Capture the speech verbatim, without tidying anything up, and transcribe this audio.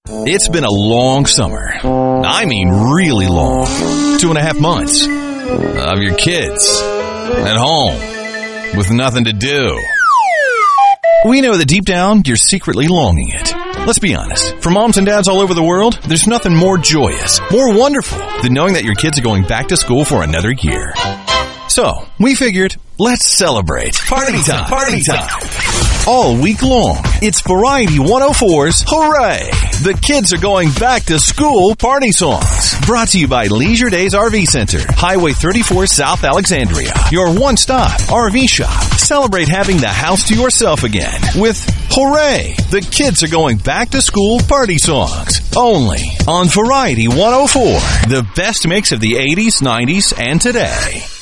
It's been a long summer. I mean really long. Two and a half months of your kids at home with nothing to do. We know that deep down, you're secretly longing it. Let's be honest. For moms and dads all over the world, there's nothing more joyous, more wonderful than knowing that your kids are going back to school for another year. So, we figured, let's celebrate. Party time! Party time! All week long, it's Variety one oh four's Hooray! The kids are going back to school party songs. Brought to you by Leisure Days R V Center, Highway thirty-four South Alexandria. Your one-stop R V shop. Celebrate having the house to yourself again with Hooray! The kids are going back to school party songs. Only on Variety one oh four. The best mix of the eighties, nineties, and today.